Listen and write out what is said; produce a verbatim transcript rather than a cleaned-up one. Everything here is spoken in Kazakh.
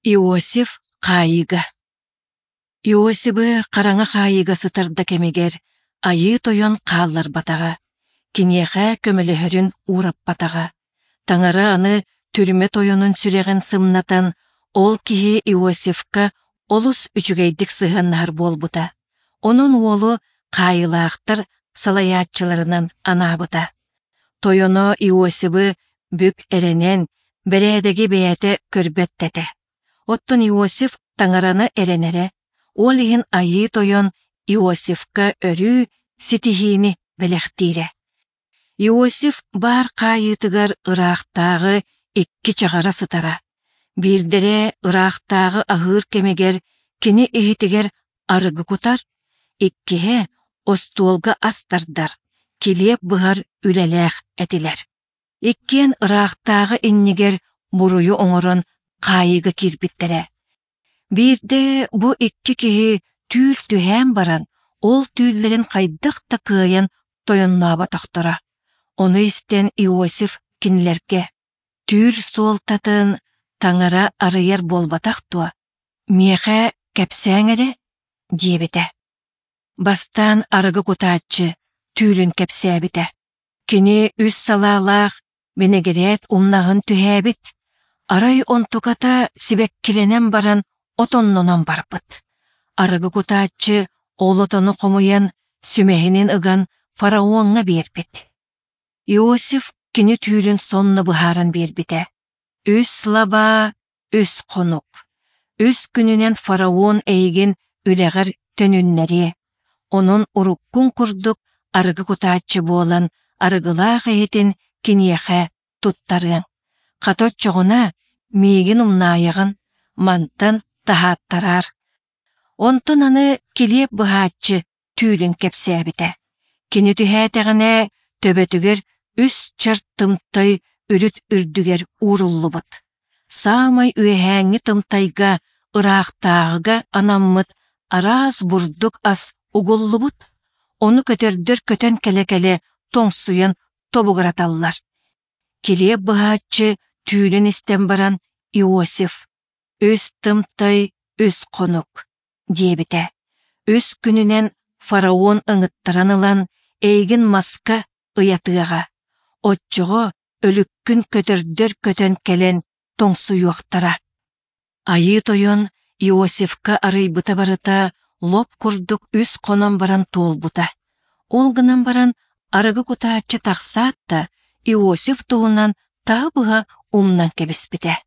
Иосиф қайыға. Иосибы қараңа қайыға сытырда кемегер, айы тойон қаллар батаға, кенеға көмілі урап батаға. Таңара аны түрме тойонун сүреген сымнатан, ол кихи Иосифка олус үчүгейдік сығаннар болбута. Onun уолу қайылақтыр салаятчыларынан анабыта. Тойоно Иосибы бүк эренен, бәрәдегі бәйәті көрбеттеті. Оттон Иосиф таңараны эренере, ол ихин айы тойон Иосифка өрі ситихини біліқтире. Иосиф бар қайытыгар ырақтағы икки чағара сытара. Бірдері ырақтағы ағыр кемегер кені ихитігер арығы кутар, иккеhe остуолга астардар, келеп бұғар үлеләқ әтілер. Иккен ырақтағы иннигер мұруйу оңырын қайыға кирбиттері. Бірде бұ икки кеhe түйіл түйән баран, ол түйілерін қайдақта күйен тойоннаба тақтыра. Оны істен Иосиф кинлерге, түйіл сол татын таңара арыяр болбатақтуа, меқе кәпсәңірі дебіті. Бастан арығы кутаатчы түйілін кәпсәбіті. Кені үс салалақ бенегерет умнағын түйәбіт. Арай онтуката сибек киленен баран отоннонан барбыт. Арығы кутаатчы олотону қомуян сүмехінен ыган фараонға бербіт. Иосиф кені түйілін сонны бұхаран бербіті. Үс слаба, үс қонук. Үс күнінен фараон әйген үләғір төнүннәре. Onun уруккун курдук арығы кутаатчы болан арығылақ әйетін кенеқе туттарын. Қатот чоғына мейгін умнайығын мантан тахаттарар. Онтын аны келеп бұхатчы түйілін кепсәбіті. Кені түйәтіғіне төбетігер үс чарт тымтай үріт үрдігер уруллы бұд. Самай үйәңі тымтайға ырақтағыға анаммыд араз бұрдық ас угуллы бұд. Оны көтердір көтен кәлі-кәлі тоңсуян тобуғыраталлар. Келеп бұхатчы түйілін істен баран Иосиф. Үс тымтай, үс қонук. Дебіті. Үс күнінен фараон ыңыттыранылан әйгін маска ұятыға. Отчығы өліккін көтердір көтен кәлен тоңсуюақтара. Айы тойон Иосифка арыйбыта барыта лоп курдук үс қонан баран толбута. Ол гынан баран арығы кутаатчы тақсаатта Иосиф туғынан табыға умнан кебіспіте.